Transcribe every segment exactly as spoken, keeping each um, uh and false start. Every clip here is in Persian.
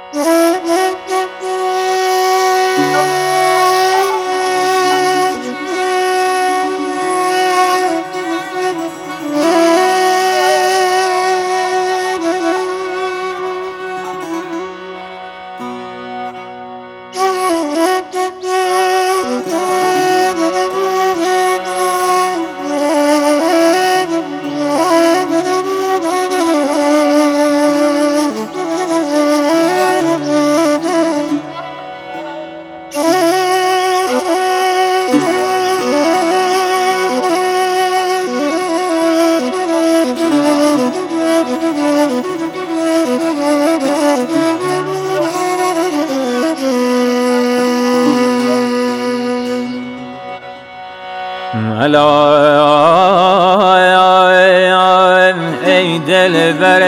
ای دلبر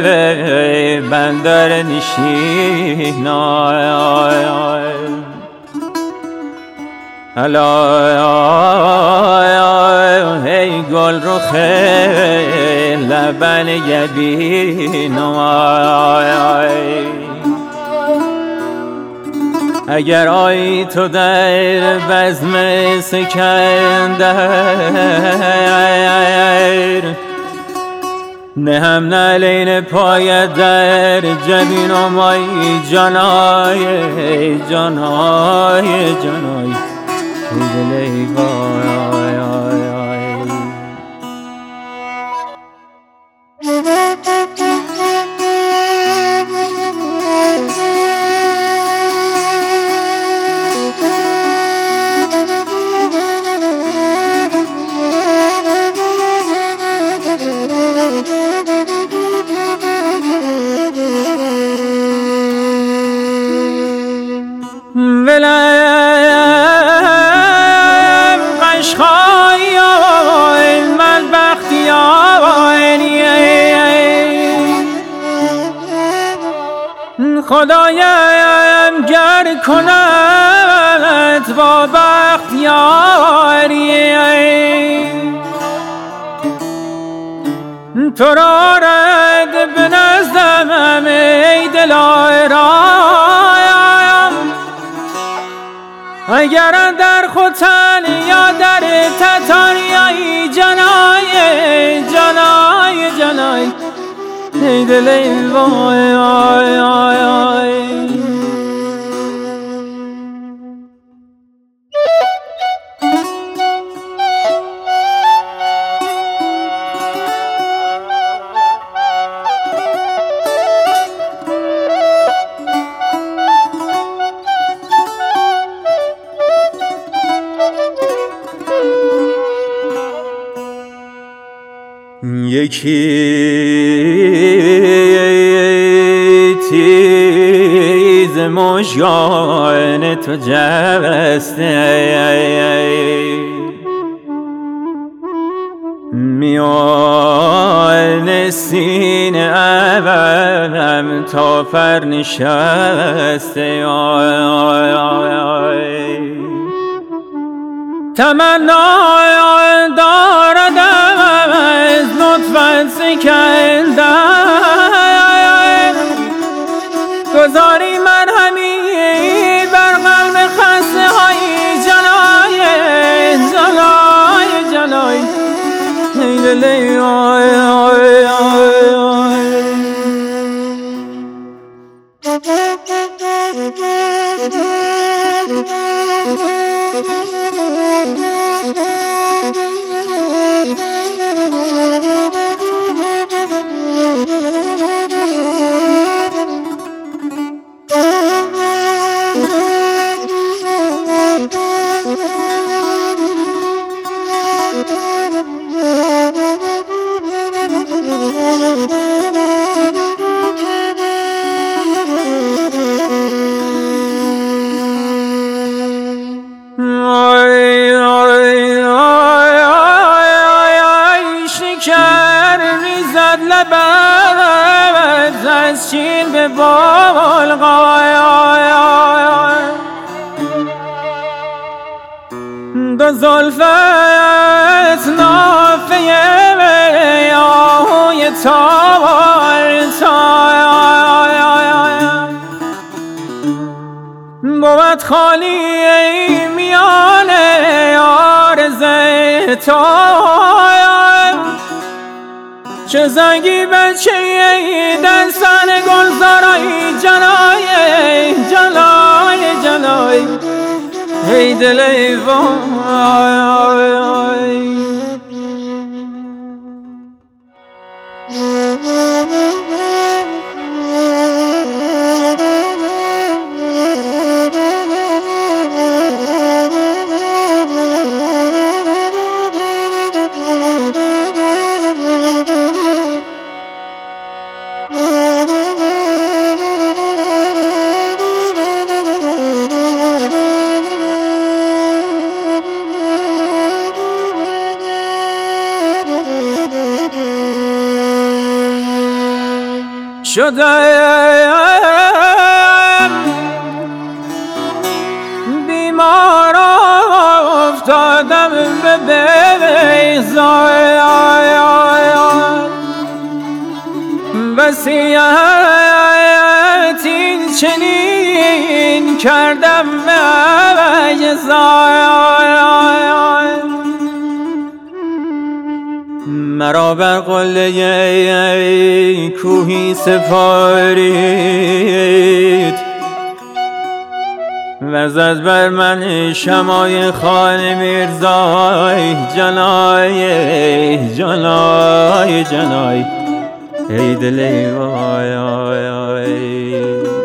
بندر نشین ای گل رخ لبن یبین اگر آیی تو در بزم سکندر نهم نعلین پایت در جبین و مایی جانای جانای جانای دلی وای ولم قشقای من بختی خدایم گر کند با بختیاری تو را رد به نزدم ای دلارایم اگر در خوتن یا در تتاریایی جنای جنای جنای ای دلی وای آی آی آی یکی تیز مژگان تو جسته میان سینه ابم تا پر نشسته تمنا داردم از لطفت سکندر گذاری مرهمی بر قلب خسته های جلای جلای جلای ای دلی آی آی آی شکر ریزد لبت از شیر به بلغای دو زلفت نافه آهوی تار تار صورت خالی میان عارض تو، چه زنگی بچه در سر گلزارای جلای جلای جلای ای دل ای وای. شدم بیمار افتادم به بیضایان، وصیت این چنین کردم به اجزایان، مرا بر قله کوهی سپارید و زد بر من شمای خان میرزای جلای جلای جلای ای دل وای وای وای.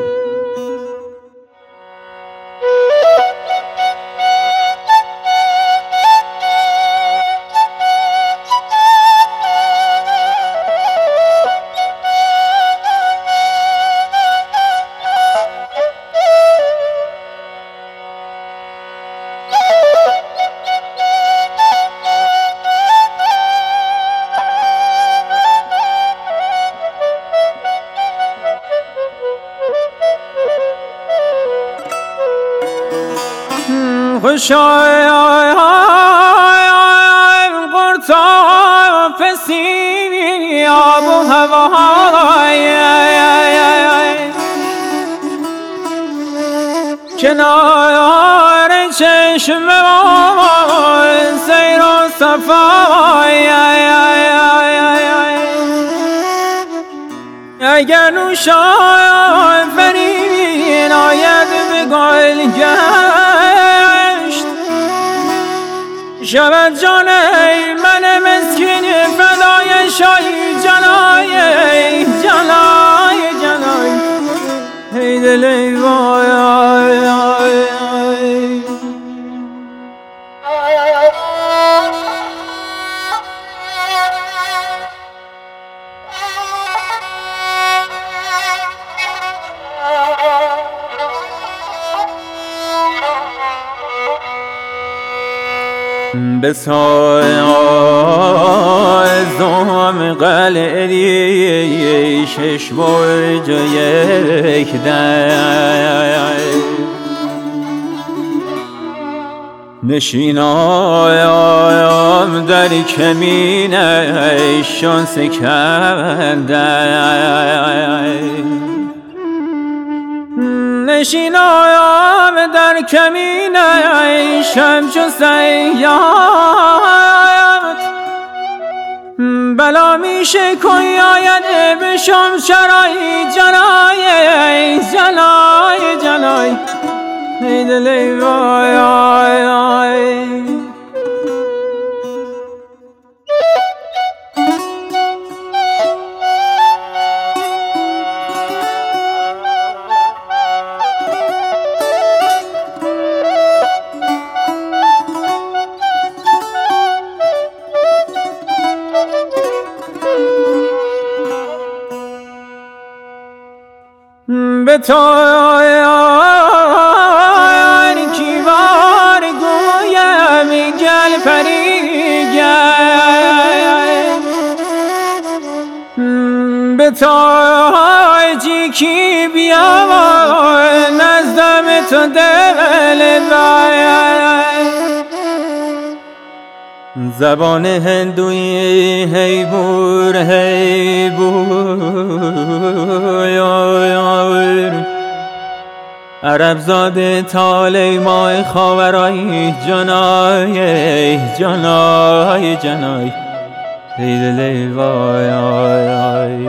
خوشایم قرطا پسی آب و هوای، کنار چشم سیر و صفای، اگر نوشای فرین آید به گلگشت، شود جان من مسکین فدای شای جلای جلای جلای ای دل وای وای. بسازم قلعه‌ای شش برج و یک در، نشینایم در کمینشان سکندر، نشینایم در کمینشان چو صیاد، بلا میشه کوی آید به شم چرای جلای جلای جلای ای دل وای وای وای. به تاریکی وار گویم گل پریگم، به تاریکی بیام نزدم تو دل باید، زبان هندوی هی بور هی بور عرب زاده تاله ماه خاورای جانای جانای جانای ای دل وای آی آی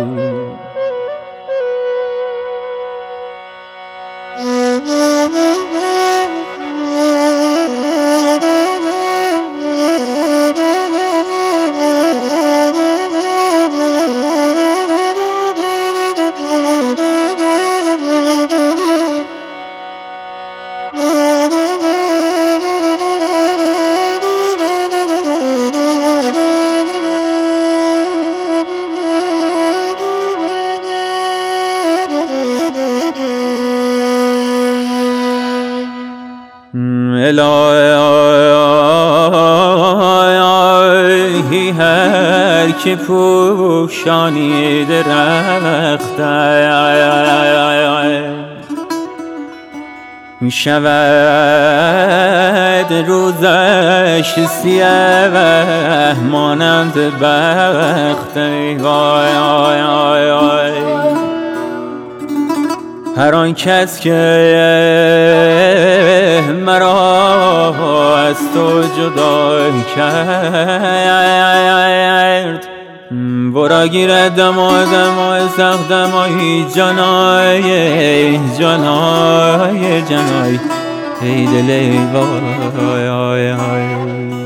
الهی هر که پوشانی درخت می شود روزش سیاه مانند بخت وای آی آی آی هر آن کس که مرا از تو جدا کرد برا گیرد دما دما سخت دمای جانای جانای جانای ای دل وای آی آی